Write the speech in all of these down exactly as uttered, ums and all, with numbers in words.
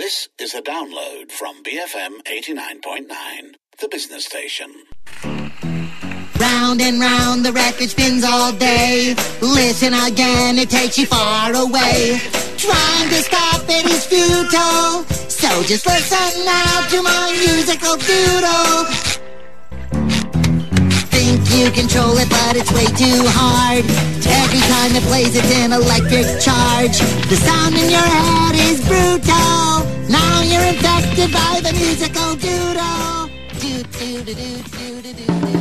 This is a download from B F M eighty-nine point nine, the business station. Round and round the record spins all day. Listen again, it takes you far away. Trying to stop it is futile, so just listen now to my musical doodle. Think you control it, but it's way too hard. Every time it plays, it's an electric charge. The sound in your head is brutal. Now you're infected by the musical doodle. Do do do do do do do.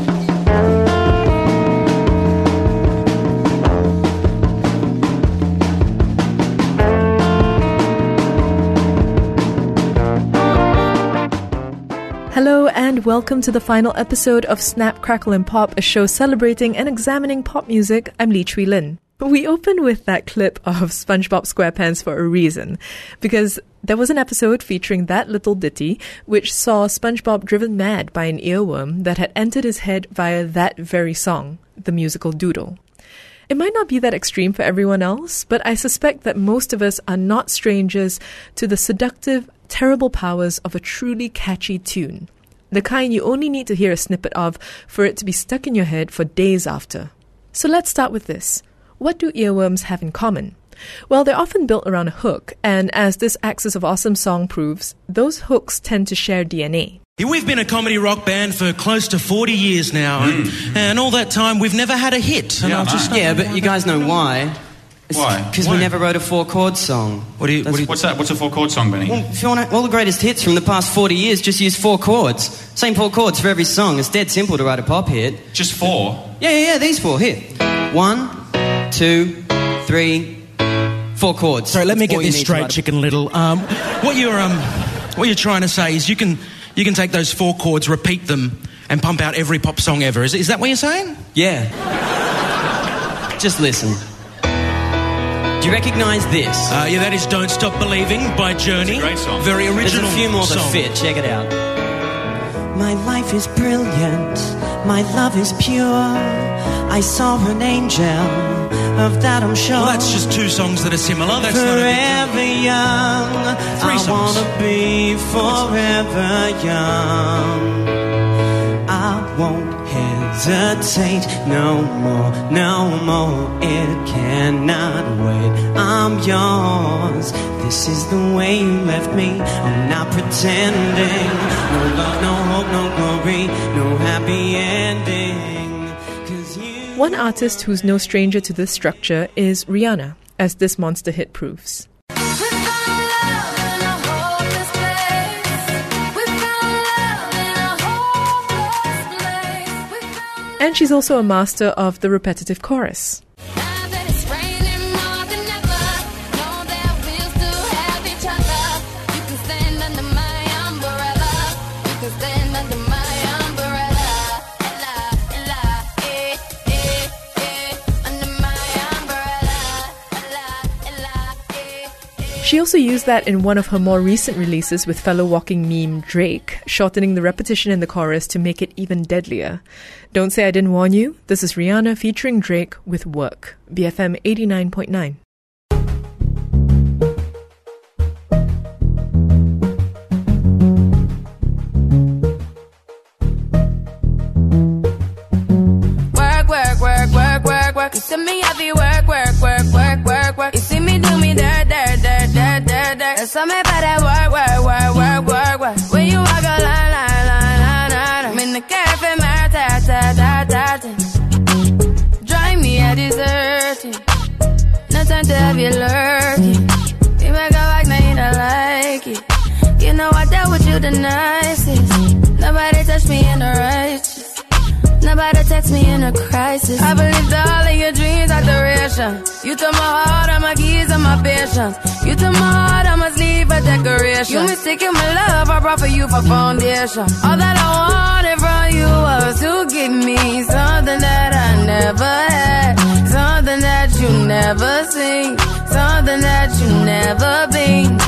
Hello and welcome to the final episode of Snap, Crackle and Pop, a show celebrating and examining pop music. I'm Lee Chui Lin. We open with that clip of SpongeBob SquarePants for a reason, because there was an episode featuring that little ditty which saw SpongeBob driven mad by an earworm that had entered his head via that very song, the musical Doodle. It might not be that extreme for everyone else, but I suspect that most of us are not strangers to the seductive, terrible powers of a truly catchy tune. The kind you only need to hear a snippet of for it to be stuck in your head for days after. So let's start with this. What do earworms have in common? Well, they're often built around a hook, and as this Axis of Awesome song proves, those hooks tend to share D N A. Yeah, we've been a comedy rock band for close to forty years now, mm. and, and all that time we've never had a hit. And yeah, I'll just yeah, but you guys know why. It's Why? Because we never wrote a four-chord song. What do you, what do you, What's that? What's a four-chord song, Benny? Well, if you want all the greatest hits from the past forty years just use four chords. Same four chords for every song. It's dead simple to write a pop hit. Just four? Yeah, yeah, yeah, these four. Here. One, two, three, four chords. Sorry, let me get All you this need to straight, write a- Chicken Little. Um, what you're um, what you're trying to say is you can you can take those four chords, repeat them, and pump out every pop song ever. Is is that what you're saying? Yeah. Just listen. Do you recognise this? Uh, yeah, that is "Don't Stop Believing" by Journey. It's a great song. Very original. There's a few more that song. fit. Check it out. My life is brilliant. My love is pure. I saw an angel. Of that I'm sure. Well, that's just two songs that are similar. That's forever not a big young. Three I songs. wanna be forever young. I won't hesitate no more, no more. It cannot wait. I'm yours. This is the way you left me. I'm not pretending. No love, no hope, no glory, no happy ending. 'Cause you. One artist who's no stranger to this structure is Rihanna, as this monster hit proves. And she's also a master of the repetitive chorus. She also used that in one of her more recent releases with fellow walking meme Drake, shortening the repetition in the chorus to make it even deadlier. Don't say I didn't warn you. This is Rihanna featuring Drake with Work. B F M eighty-nine point nine. Work, work, work, work, work, work. You see me heavy work, work, work, work, work, work. You see me do me dirt, dirt, dirt, dirt, dirt, dirt. There's something about that work, work, work, work, work, work. When you walk a line, line, line, line, line. I'm in the cafe, my ta, ta, ta, ta, ta. Drive me a deserting. No time to have you lurking. You make a like, now you don't like it. You know I dealt with you the nicest. Nobody touched me in the righteous. Nobody text me in a crisis. I believed all of your dreams are duration. You took my heart, all my keys, and my patience. You took my heart, I must leave a decoration. You mistaken my love, I brought for you for foundation. All that I wanted from you was to give me something that I never had, something that you never seen, something that you never been.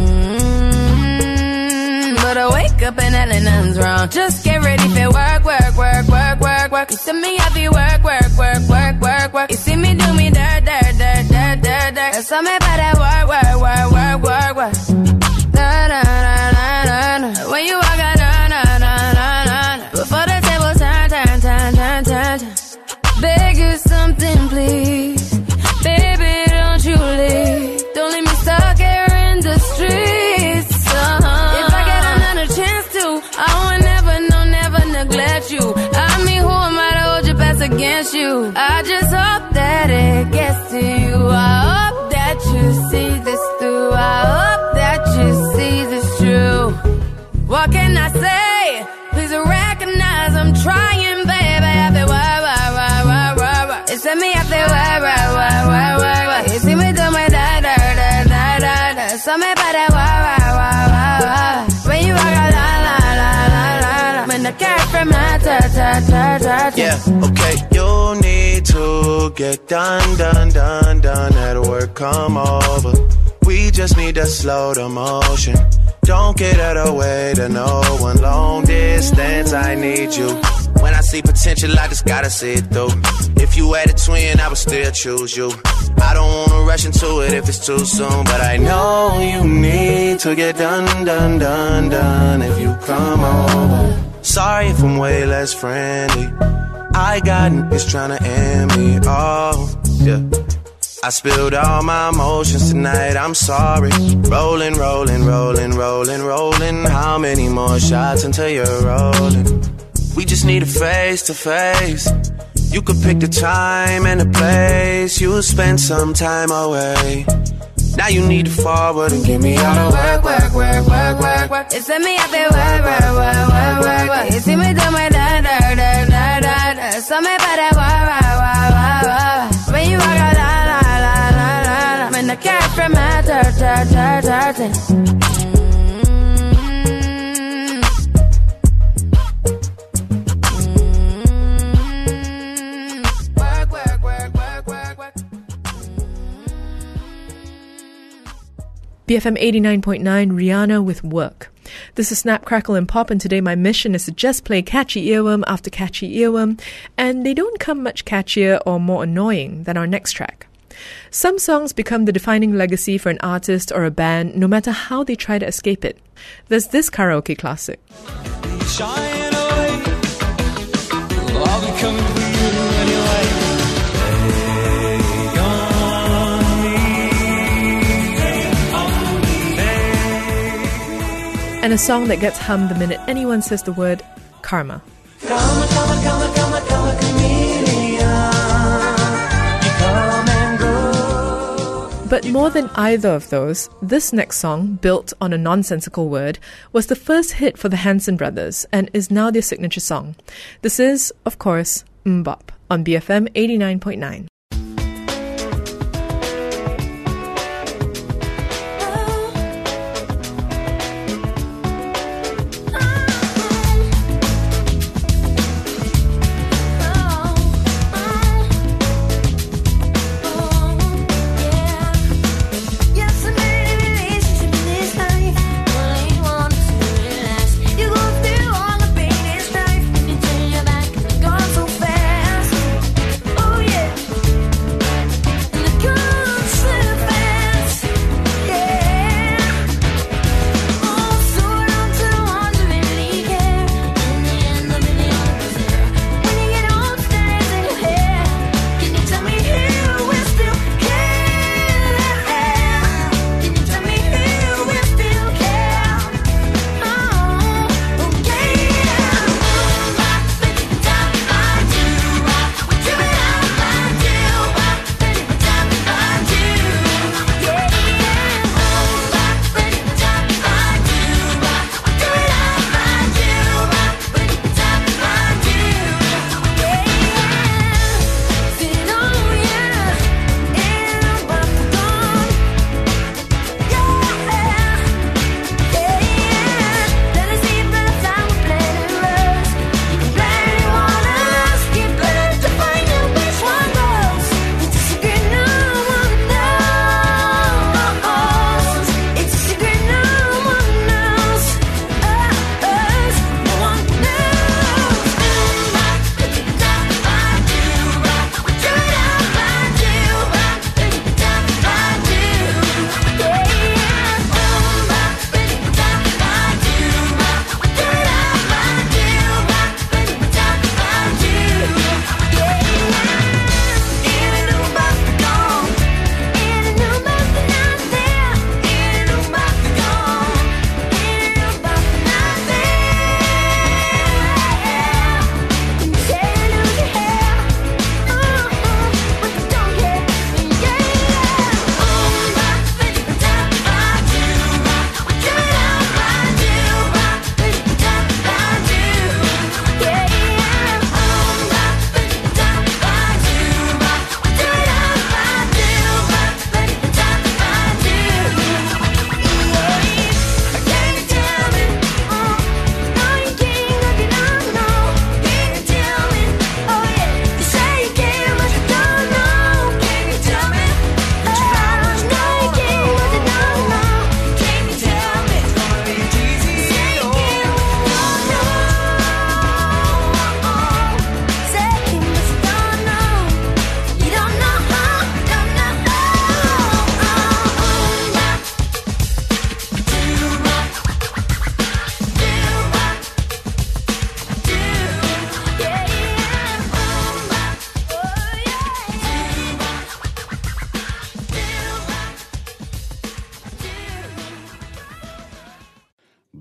Mm-hmm. But I wake up and hell and nothing's wrong. Just get ready for work, work, work, work, work, work. You see me happy work, work, work, work, work, work. You see me do me dirt, dirt, dirt, dirt, dirt, dirt. There's something about that work, work, work, work, work, work. Da, da, promise you, I just hope that it gets to you. I hope that you see this through. I hope that you see this true. What can I say? Please recognize I'm trying, baby. I feel why, why, why, why, why, why. It's me, I feel why, why, why, why, why, why. You see me do my da, da, da, da, da, da. So me by that why, why, why, why, why. When you walk out, la, la, la, la, la, la. When the cat from my ta, ta, ta, ta, ta. Yeah, okay. You need to get done, done, done, done. At work, come over. We just need to slow the motion. Don't get out of the way to no one. Long distance, I need you. When I see potential, I just gotta see it through. If you had a twin, I would still choose you. I don't wanna rush into it if it's too soon, but I know you need to get done, done, done, done if you come over. Sorry if I'm way less friendly. I got niggas tryna end me, oh, yeah. I spilled all my emotions tonight, I'm sorry. Rolling, rolling, rolling, rolling, rolling. How many more shots until you're rolling? We just need a face to face. You could pick the time and the place. You'll spend some time away. Now you need to forward and give me all the work, work, work, work, work, work. It's me, I feel work, work, work, work, work, work. You see me do my da, da, da, da, da, da. So me by that work, work, work, work, work. When you walk out, la, la, la, la, la, la. When the cat from my ta, ta, ta, ta, ta. B F M eighty-nine point nine, Rihanna with Work. This is Snap, Crackle and Pop, and today my mission is to just play catchy earworm after catchy earworm, and they don't come much catchier or more annoying than our next track. Some songs become the defining legacy for an artist or a band, no matter how they try to escape it. There's this karaoke classic. Shine away. I'll be coming for you anyway. And a song that gets hummed the minute anyone says the word karma. Karma, karma, karma, karma, karma, chameleon. You come and go. But more than either of those, this next song, built on a nonsensical word, was the first hit for the Hanson brothers and is now their signature song. This is, of course, Mbop on B F M eighty-nine point nine. Oh yeah.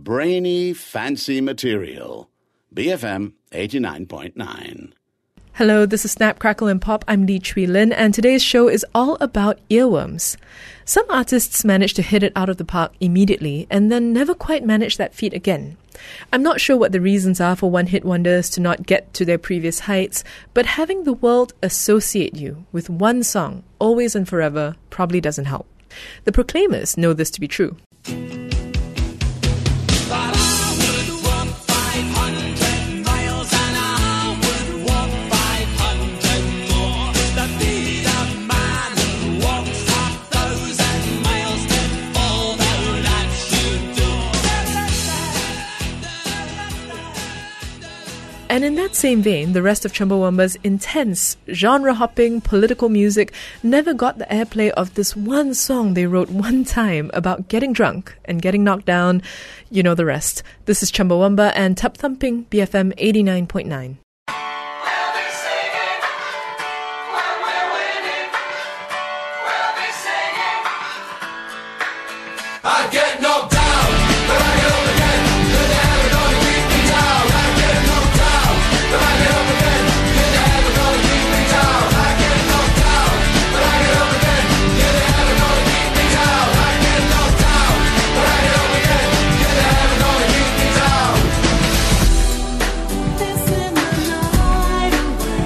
brainy, fancy material. B F M eighty-nine point nine. Hello, this is Snap, Crackle and Pop. I'm Lee Chui Lin, and today's show is all about earworms. Some artists manage to hit it out of the park immediately and then never quite manage that feat again. I'm not sure what the reasons are for one-hit wonders to not get to their previous heights, but having the world associate you with one song, always and forever, probably doesn't help. The Proclaimers know this to be true. And in that same vein, the rest of Chumbawamba's intense, genre-hopping political music never got the airplay of this one song they wrote one time about getting drunk and getting knocked down. You know the rest. This is Chumbawamba and Tub Thumping, B F M eighty-nine point nine. I get knocked down, but I get up again. You're never gonna keep me down. I get knocked down, but I get up again. You're never gonna keep me down. I get knocked down, but I get up again. You're never gonna keep me down. I get knocked down, but I get up again. You're never gonna keep me down. Listen the night away.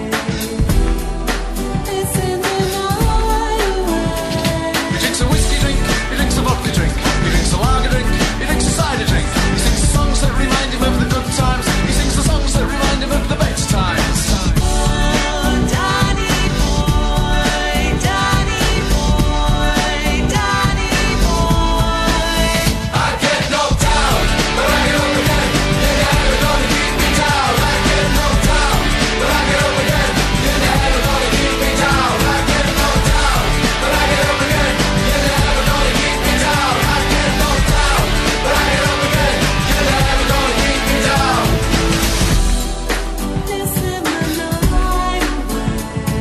Listen the night away. He drinks a whiskey drink, he drinks a vodka drink. He drinks a lager drink, he drinks a cider drink. He sings the songs that remind him of the good times. He sings the songs that remind him of the best times. Oh, Danny boy, Danny boy, Danny boy. I get knocked down, but I get up again. You're never gonna keep me down. I get knocked down, but I get up again. You're never gonna keep me down. I get knocked down, but I get up again. You're never gonna keep me down. I get knocked down, but I get up again. You're never gonna keep me down. Listen the night away.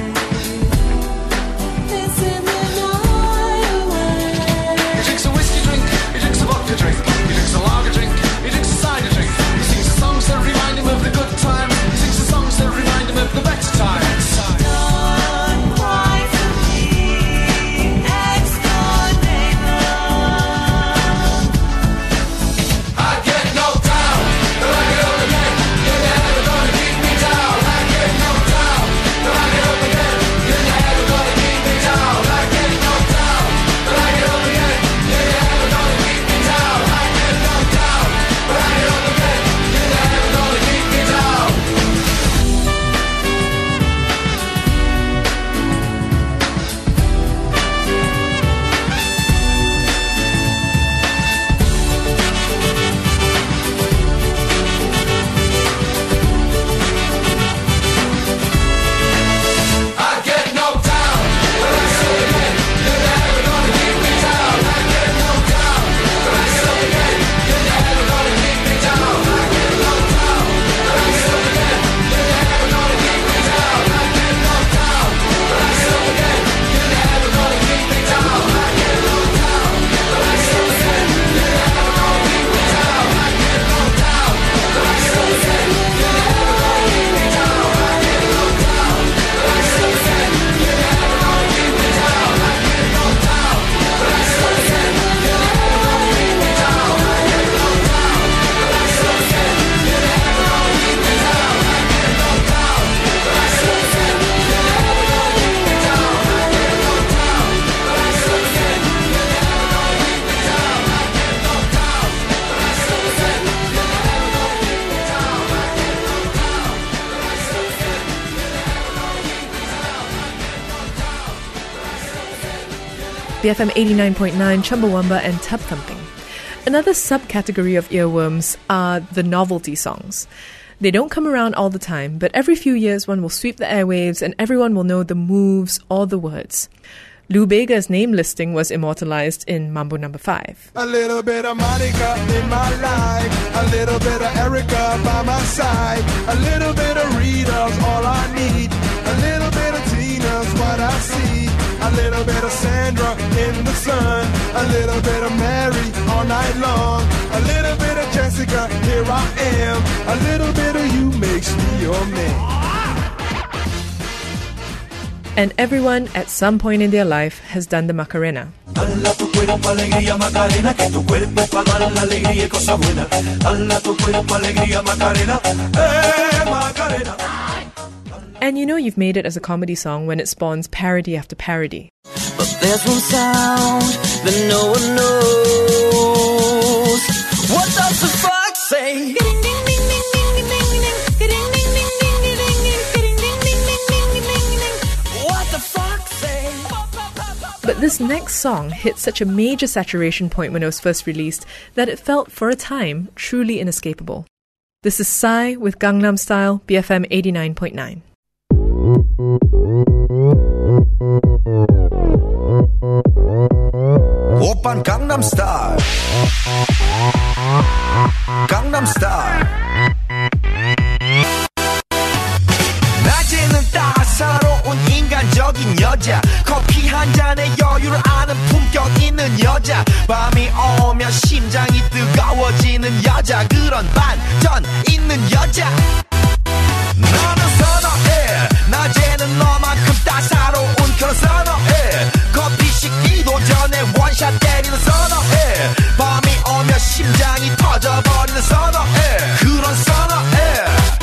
Listen the night away. He drinks a whiskey drink, he drinks a vodka drink. He drinks a lager drink, he drinks a cider drink. He sings the songs that remind him of the good times. He sings the songs that remind him of the better times. Don't cry for me, ex-door neighbor. I get knocked down, but I get up again. You're never gonna keep me down. I get knocked down, but I get up again. You're never gonna keep me down. I get knocked down, but I get up again. You're never gonna keep me down. I get knocked down, but I get up again. You're never gonna keep me down. I get knocked down, but I get up again. You're never gonna keep me down. I get knocked down, but I get up again. You're never gonna keep me down. I get knocked down, but I get up again. You're never gonna keep me down. I get knocked down, but I get up again. You're never gonna keep me down. I get knocked down, but I get up again. You're never gonna keep me down. I get knocked down, but I get up again. You're never gonna keep me down. I get knocked down, but I get up again. You're never gonna keep me down. I get knocked down, but I get up again. You're never gonna keep me down. I get knocked down, but I get up again. You're never gonna keep me down. I get knocked down, but I get up again. You're never gonna keep me down. I get knocked down, but I get up again. You're never gonna keep me down. I get knocked down, but I get up again. You're never gonna keep me down. I get knocked down, but I get up again. You're never gonna keep me down. I get knocked down, but I get up again. B F M eighty-nine point nine, Chumbawamba and Tub Thumping. Another subcategory of earworms are the novelty songs. They don't come around all the time, but every few years one will sweep the airwaves and everyone will know the moves or the words. Lou Bega's name listing was immortalized in Mambo Number Five. A little bit of Monica in my life, a little bit of Erica by my side, a little bit of Rita's all I need, a little bit of Tina's what I see, a little bit of Sandra in the sun, a little bit of Mary all night long, a little bit nigga, here I am. A little bit of you makes me your man. And everyone at some point in their life has done the Macarena. Dala tu cuerpo alegría Macarena, que tu cuerpo para dar la alegría y cosa buena. Dala tu cuerpo alegría Macarena, eh Macarena. And you know you've made it as a comedy song when it spawns parody after parody. But there's one sound that no one knows. What does the fox say? But this next song hit such a major saturation point when it was first released that it felt, for a time, truly inescapable. This is Psy with Gangnam Style, B F M eighty-nine point nine. 오빤 Gangnam Style, Gangnam Style. 낮에는 따사로운 인간적인 여자, 커피 한 잔에 여유를 아는 품격 있는 여자, 밤이 오면 심장이 뜨거워지는 여자, 그런 반전 있는 여자. 너는 선호해, 낮에는 너만큼 따사로운 그런 선호해, 커피 식기도 전에 원샷 때리는 선호해, 밤이 오면 심장이 터져버리는 선호해, 그런 선호해.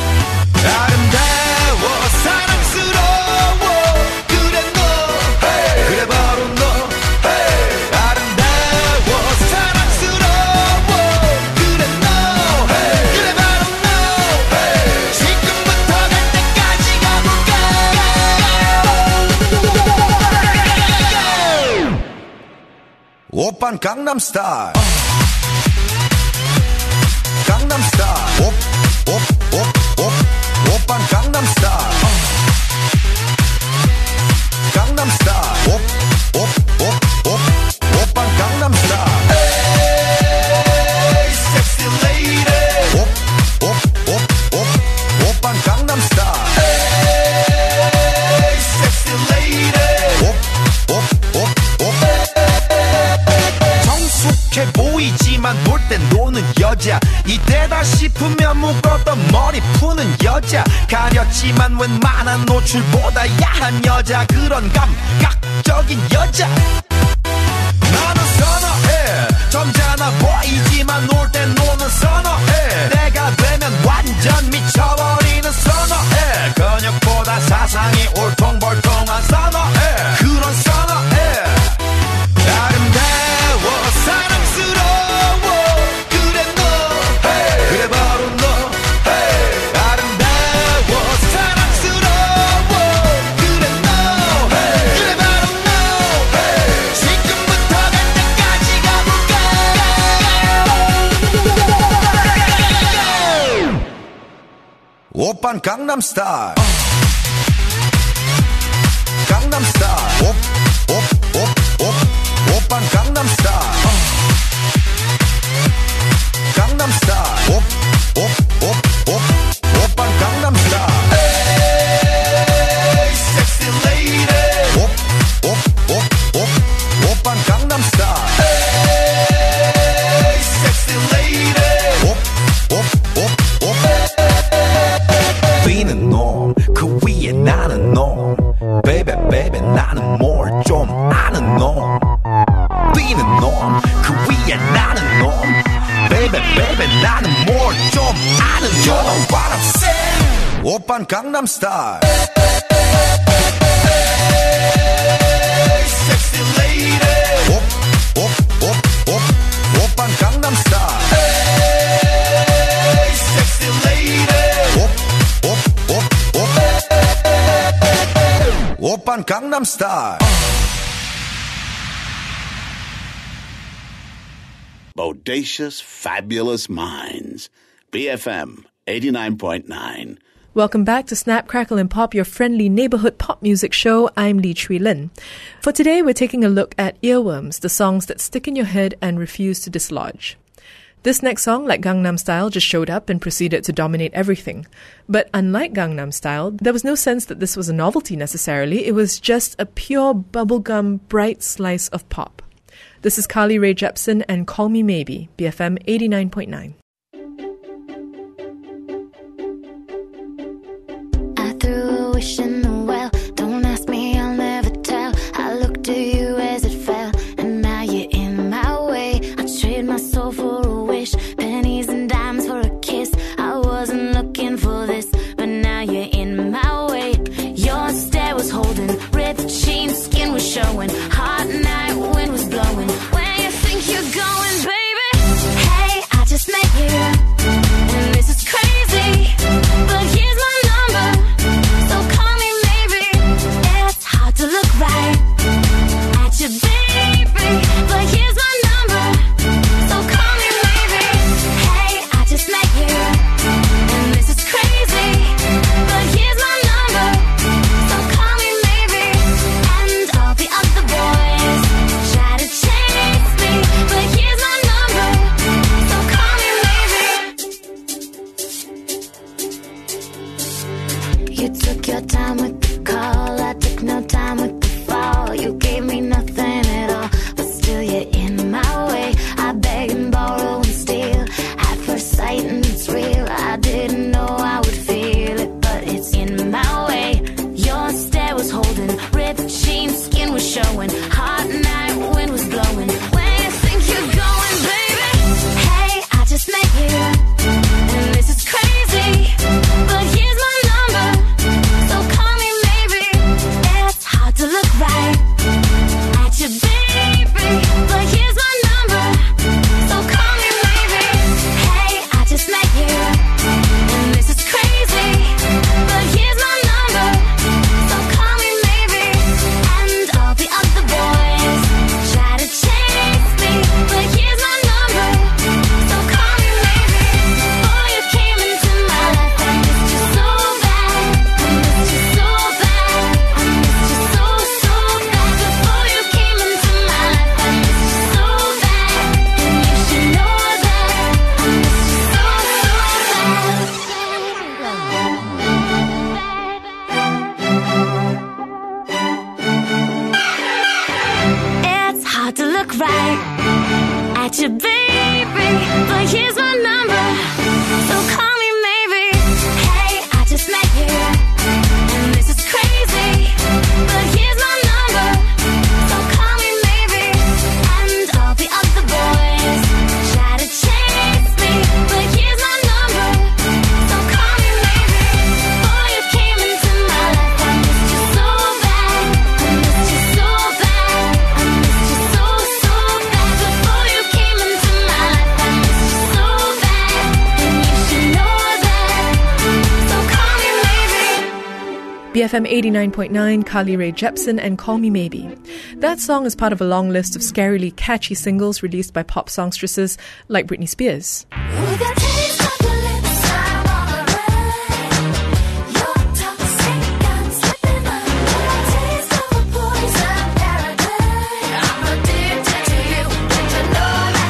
아름다워 사랑스러워 그래 너 hey. 그래 바로 너 hey. 아름다워 사랑스러워 그래 너 hey. 그래 바로 너 hey. 지금부터 갈 때까지 가볼까. 오빤 강남 스타일, 강남 스타일. 오, 오, 오, 오. 오빤 강남 스타일, 강남 스타일. 오, 오, 오, 오. 오빤 강남 스타일. Hey, sexy lady. 오, 오, 오, 오. 오빤 강남 스타일. Hey, sexy lady. 오, 오, 오, 오. 정숙해 보이지만 놀 땐 노는 여자, 이때다 싶으면 묶었던 머리 푸는 여자, 가렸지만 웬만한 노출보다 야한 여자, 그런 감각적인 여자. 나는 선호해, 점잖아 보이지만 놀 땐 노는 선호해, 내가 되면 완전 미쳐버리는 선호해, 근육보다 사상이 울퉁불퉁한 선호해, 그런 선호해. 아름다워 사랑스러워 그래 너 hey. 그래 바로 너 hey. 아름다워 사랑스러워 그래 너 hey. 그래 바로 너 hey. 지금부터 갈 때까지 가볼까. 오빤 강남 스타일, 강남 스타일. 오, 오, 오, 오. 오빤 강남 스타일, 강남 스타일. 오, 오, 오, 오. 오빤 강남 스타일. Hey, sexy lady. 오, 오, 오, 오. 오빤 강남 스타일. Hey, sexy lady. 오, 오, 오, 오. 뛰는 놈, 그 위에 나는 놈, baby baby 나는 뭘 좀 아는 놈, 뛰는 놈, 그 위에 나는 놈, baby baby 나는 뭘 좀 아는 놈. You know what I'm saying? 오빤 강남 스타일. Hey, sexy lady. 오, 오, 오, 오. 오빤 강남 스타일. Hey, sexy lady. 오, 오, 오, 오. 오빤 강남 스타일. Bodacious, fabulous minds. B F M eighty-nine point nine. Welcome back to Snap, Crackle and Pop, your friendly neighborhood pop music show. I'm Lee Chui Lin. For today, we're taking a look at earworms, the songs that stick in your head and refuse to dislodge. This next song, like Gangnam Style, just showed up and proceeded to dominate everything. But unlike Gangnam Style, there was no sense that this was a novelty necessarily. It was just a pure bubblegum, bright slice of pop. This is Carly Rae Jepsen and Call Me Maybe, B F M eighty-nine point nine. wishing well. Don't ask me, I'll never tell. I looked at you as it fell, and now you're in my way. I trade my soul for a wish, pennies and dimes for a kiss. I wasn't looking for this, but now you're in my way. Your stare was holding, ripped jeans, skin was showing. Hot night, wind was blowing. Where you think you're going, baby? Hey, I just met you, and this is crazy, but here's my number, so call me maybe. It's hard to look right at you, baby, but here's my number, so call me maybe. Hey, I just met you, and this is crazy, but here's my number, so call me maybe. And all the other boys try to chase me, but here's my number, so call me maybe. You took your time with the call, I took no time with the fall. You gave me nothing at all, but still you're in my way. I beg and borrow and steal at first sight, and it's real. I didn't know I would feel it, but it's in my way. Your stare was holding, ripped jeans, skin was showing. Hot night, wind was blowing. Where you think you're going, baby? Hey, I just met you, and this is crazy, but here's my number, so call me maybe. It's hard to look right at you, baby, but here's my number, so call me maybe. Hey, I just met you, and this is crazy, but here's my number, so call me maybe. And all the other boys try to chase me, but here's my number, so call me maybe. Before you came into my life, I missed you so bad, I missed you so bad, I missed you so, so bad. Before you came into my life, I missed you so bad, and you should know that I missed you so, so bad. It's hard to look right at you, baby, but here's my number, so call me maybe. Hey, I just met you, and this is crazy, but here's my number, so call me maybe. And all the other boys try to chase me, but here's my number, so call me maybe. Before you came into my life, I missed you so bad, I missed you so bad, I missed you so, so bad. Before you came into my life, I missed you so bad, and you should know that, so call me maybe. B F M eighty-nine point nine, Carly Rae Jepsen and Call Me Maybe. That song is part of a long list of scarily catchy singles released by pop songstresses like Britney Spears. With a taste of your lips, I'm on a ride. You're toxic, I'm slipping up. With a taste of a poison paradise. I'm addicted to you, and you know that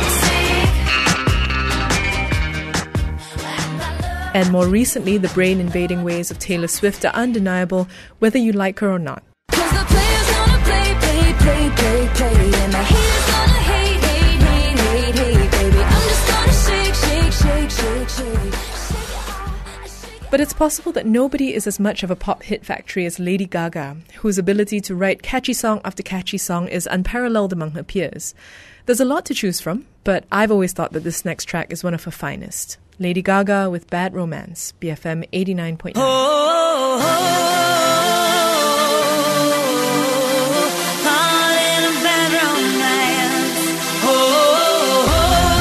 you're toxic. And more recently, the brain-invading ways of Taylor Swift are undeniable, whether you like her or not. Cause the players gonna play, play, play, play, play. And the haters gonna hate, hate, hate, hate, hate, baby. I'm just gonna shake, shake, shake, shake, shake. But it's possible that nobody is as much of a pop hit factory as Lady Gaga, whose ability to write catchy song after catchy song is unparalleled among her peers. There's a lot to choose from, but I've always thought that this next track is one of her finest. Lady Gaga with Bad Romance, B F M eighty-nine point nine. Oh, oh, oh, all in a bad romance. Oh, oh,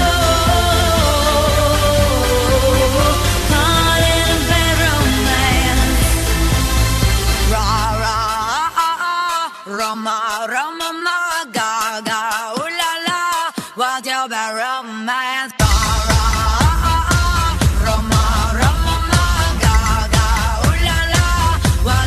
oh, all in a bad romance. Ra, ra, ah, ah, Rama, Rama, ma, Gaga, ooh la la, what's your bad romance? What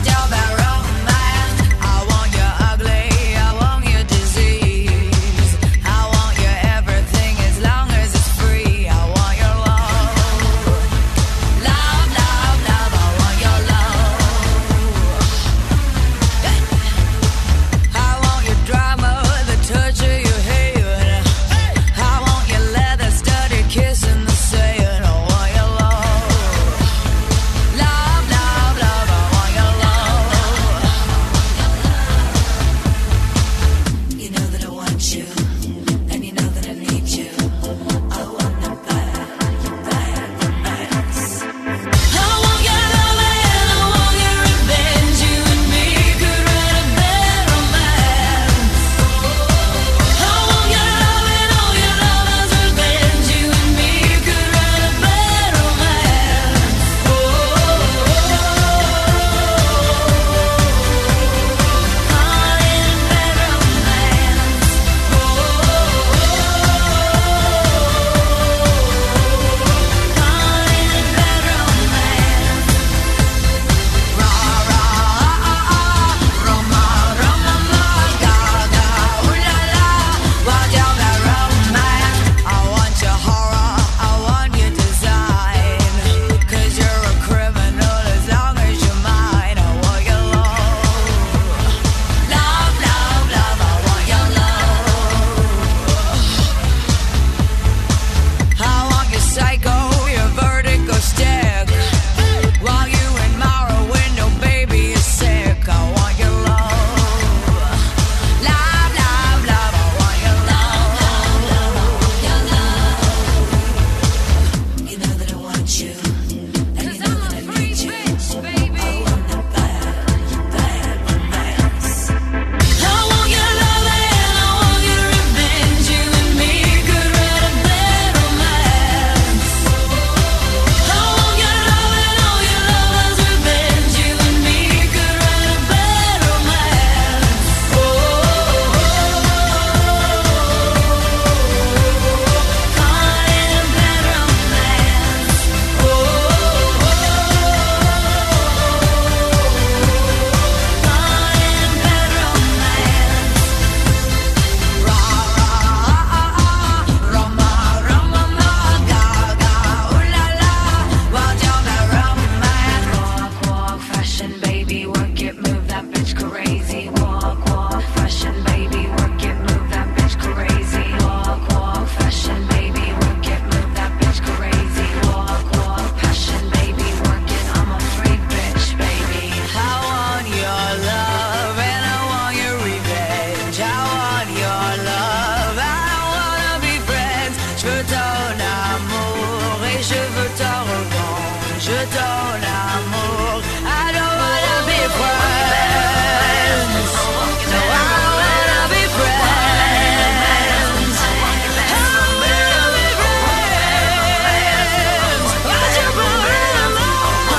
donne l'amour et je veux te revendre. Je donne l'amour. I don't wanna be friends. No, I don't wanna be friends. I don't wanna be friends. Why'd you borrow my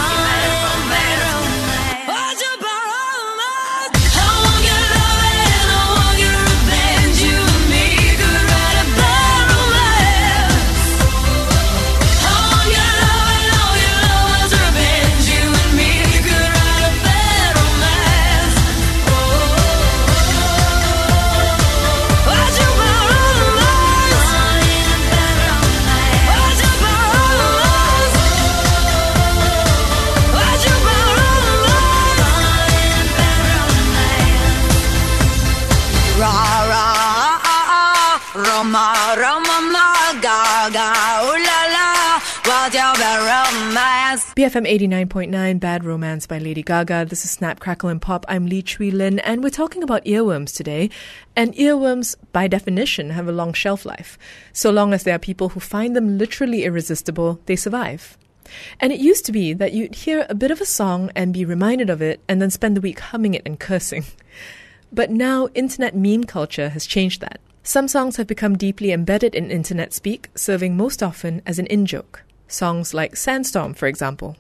Why'd you borrow my I want your love and I want your revenge. You and me could write a bad romance. I want your love and all your love's revenge. You and me could write a bad romance. Why'd you borrow my Why'd you borrow my Why'd you borrow my Ra ra Roma Roma ma ga ga ooh la la what's your bad romance? B F M eighty-nine point nine, Bad Romance by Lady Gaga. This is Snap, Crackle and Pop. I'm Lee Chui Lin, and we're talking about earworms today. And earworms, by definition, have a long shelf life. So long as there are people who find them literally irresistible, they survive. And it used to be that you'd hear a bit of a song and be reminded of it, and then spend the week humming it and cursing. But now, internet meme culture has changed that. Some songs have become deeply embedded in internet speak, serving most often as an in-joke. Songs like Sandstorm, for example.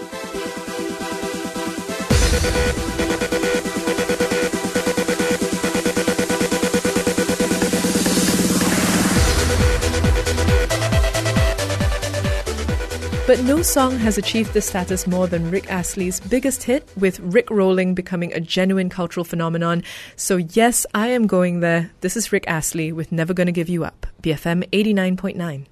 But no song has achieved this status more than Rick Astley's biggest hit, with Rick Rolling becoming a genuine cultural phenomenon. So yes, I am going there. This is Rick Astley with Never Gonna Give You Up, B F M eighty-nine point nine.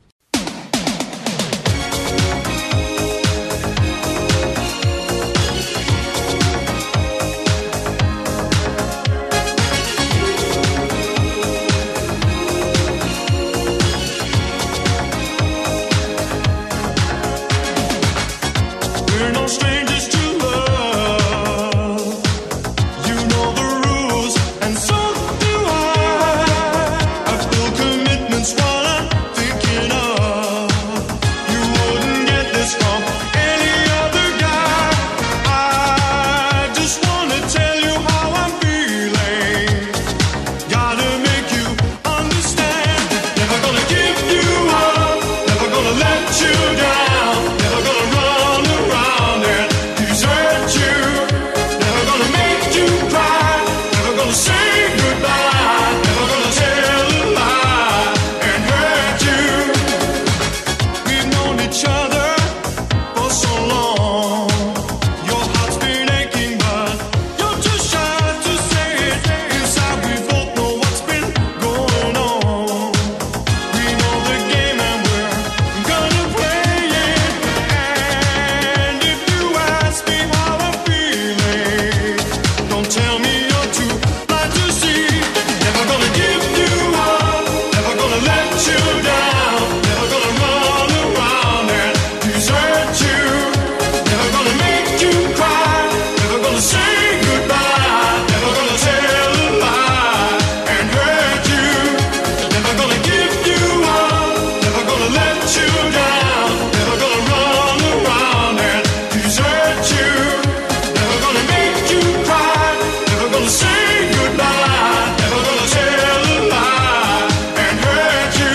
We're no strangers to love. You know the rules, and so do I. I feel commitments while I'm thinking of. You wouldn't get this from any other guy. I just wanna tell you how I'm feeling. Gotta make you understand. Never gonna give you up. Never gonna let you down. Never gonna run around and desert you. Never gonna make you cry. Never gonna say goodbye. Never gonna tell a lie and hurt you. We've known each other for so long. Your heart's been aching, but you're too shy to say it. Inside we both know what's been going on. We know the game and we're gonna play it. And if you ask me how I'm feeling, don't tell me you're too blind to see. Never gonna give you up. Never gonna let you down. Never gonna run around and desert you. Never gonna make you cry. Never gonna say goodbye. Never gonna tell a lie and hurt you. Never gonna give you up. Never gonna let you down. Never gonna run around and desert you. Never gonna make you cry. Never gonna say goodbye. Never gonna tell a lie and hurt you.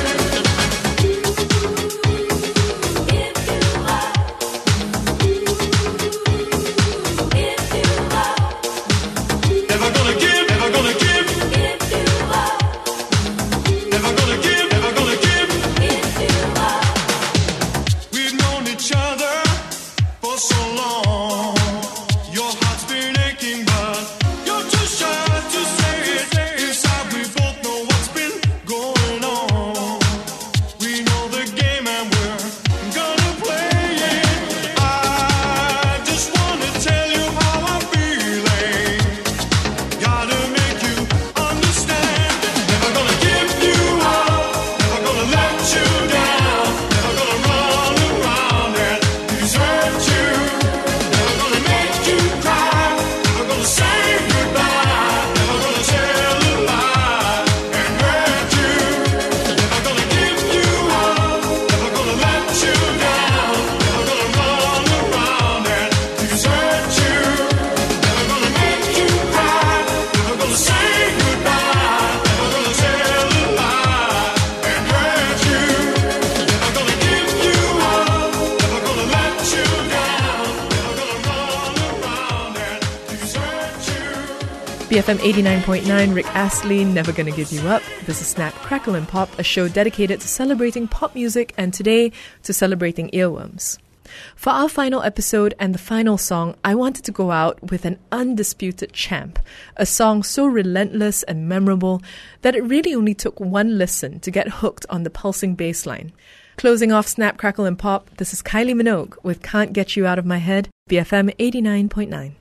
Never gonna give, never gonna give. Never gonna give, never gonna give. B F M eighty-nine point nine, Rick Astley, Never Gonna Give You Up. This is Snap, Crackle and Pop, a show dedicated to celebrating pop music and today to celebrating earworms. For our final episode and the final song, I wanted to go out with an undisputed champ, a song so relentless and memorable that it really only took one listen to get hooked on the pulsing bass line. Closing off Snap, Crackle and Pop, this is Kylie Minogue with Can't Get You Out of My Head, B F M eighty-nine point nine.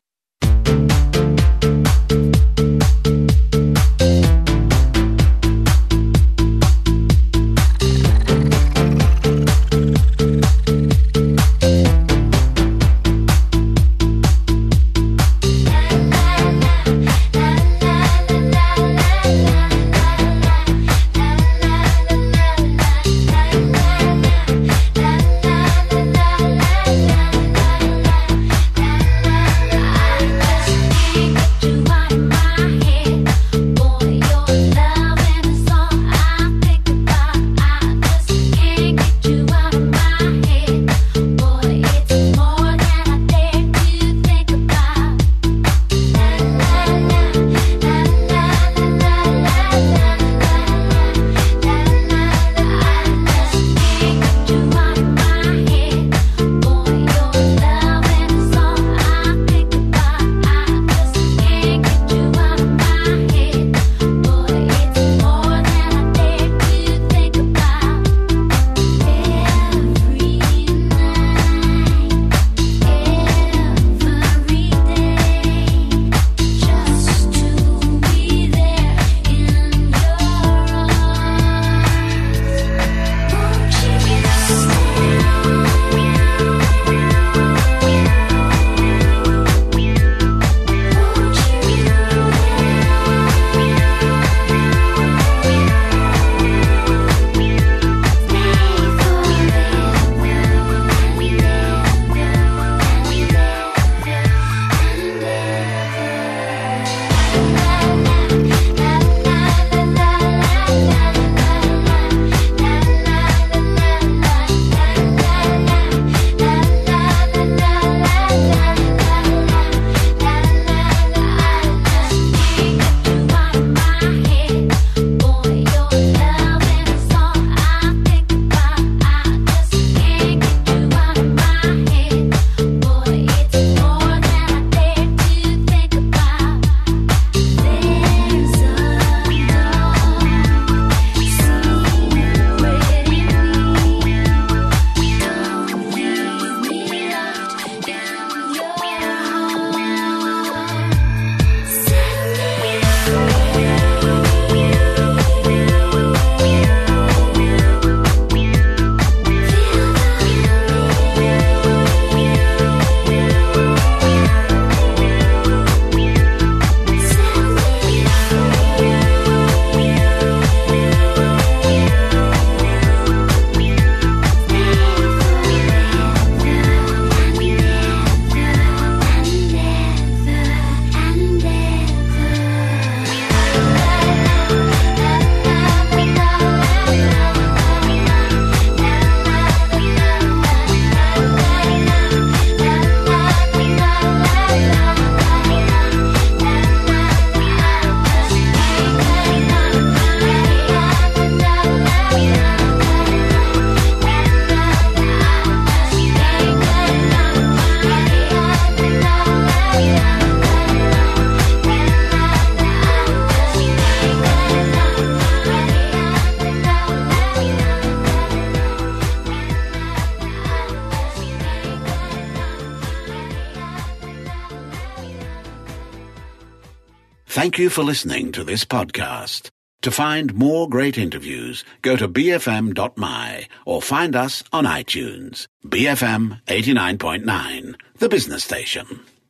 Thank you for listening to this podcast. To find more great interviews, go to b f m dot m y or find us on iTunes. B F M eighty-nine point nine, the business station.